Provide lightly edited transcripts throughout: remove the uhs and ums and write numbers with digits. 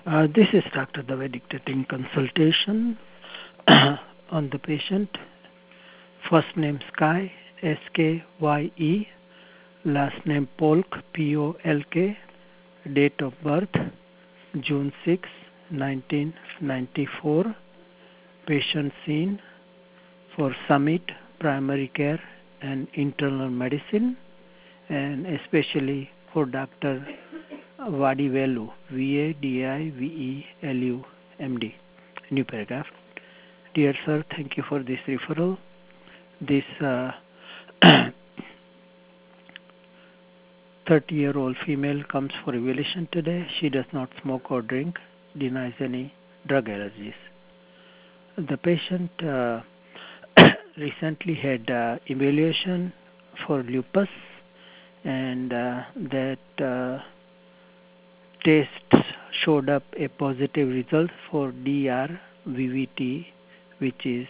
This is Dr. Dave dictating consultation on the patient. First name Sky, S-K-Y-E. Last name Polk, P-O-L-K. Date of birth, June 6, 1994. Patient seen for Summit Primary Care and Internal Medicine, and especially for Dr. Vadivelu, V-A-D-I-V-E-L-U, M.D. New paragraph. Dear sir, thank you for this referral. This 30-year-old female comes for evaluation today. She does not smoke or drink, denies any drug allergies. The patient recently had evaluation for lupus, and that test showed up a positive result for DRVVT, which is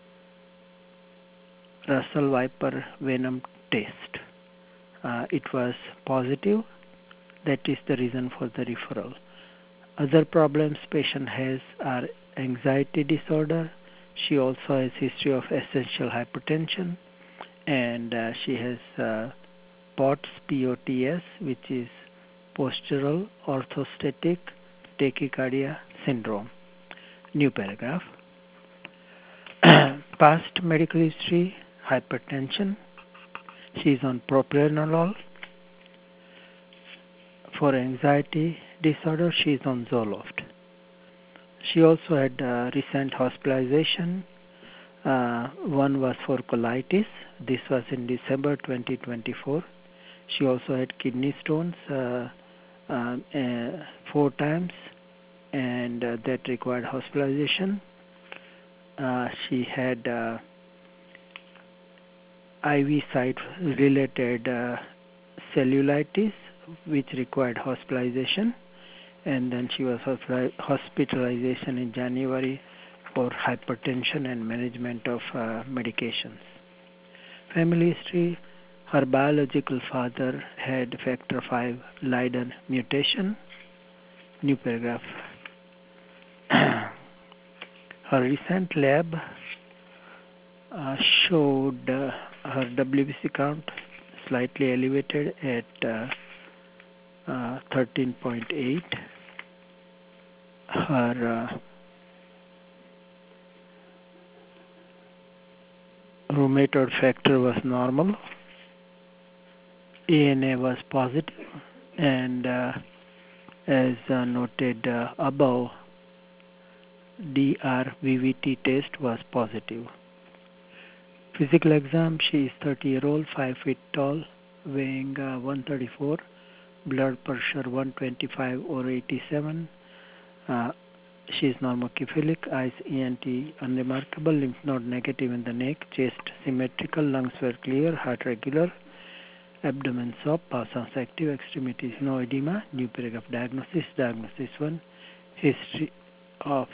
Russell Viper venom test. It was positive. That is the reason for the referral. Other problems patient has are anxiety disorder. She also has history of essential hypertension, and she has POTS, P-O-T-S, which is postural orthostatic tachycardia syndrome. New paragraph. Past medical history, hypertension. She is on propranolol. For anxiety disorder, she is on Zoloft. She also had recent hospitalization. One was for colitis. This was in December 2024. She also had kidney stones 4 times, and that required hospitalization. She had IV site-related cellulitis, which required hospitalization, and then she was hospitalization in January for hypertension and management of medications. Family history: her biological father had factor V Leiden mutation. New paragraph. Her recent lab showed her WBC count slightly elevated at 13.8. Her rheumatoid factor was normal. ANA was positive, and as noted above, DRVVT test was positive. Physical exam: she is 30-year-old, 5 feet tall, weighing 134, blood pressure 125 over 87. She is normocephalic, eyes ENT unremarkable, lymph node negative in the neck, chest symmetrical, lungs were clear, heart regular, abdomen soft, pulse active, extremities no edema. New paragraph. Diagnosis. Diagnosis 1, history of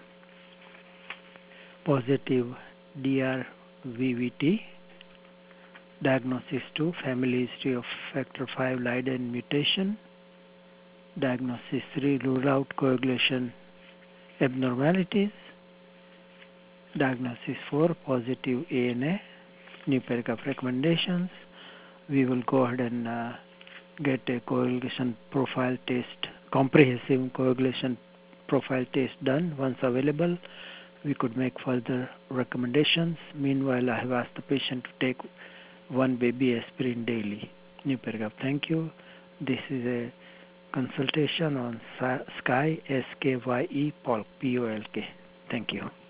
positive DRVVT. Diagnosis 2, family history of factor V Leiden mutation. Diagnosis 3, rule out coagulation abnormalities. Diagnosis 4, positive ANA. New paragraph. Recommendations: we will go ahead and get a coagulation profile test, comprehensive coagulation profile test done. Once available, we could make further recommendations. Meanwhile, I have asked the patient to take 1 baby aspirin daily. New paragraph. Thank you. This is a consultation on Sky, S-K-Y-E, Polk, P-O-L-K. Thank you.